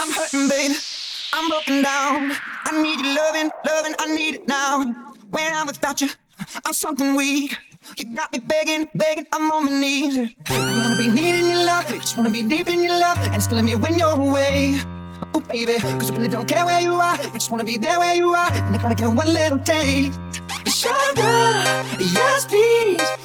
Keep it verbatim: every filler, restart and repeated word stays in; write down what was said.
I'm hurting, baby. I'm broken down. I need your loving, loving. I need it now. When I'm without you, I'm something weak. You got me begging, begging. I'm on my knees. I wanna be needing your love. Just wanna be deep in your love, and it's killing me when you're away. Oh baby, cause I really don't care where you are. I just wanna be there where you are, and I gotta get one little taste. Sugar, yes please.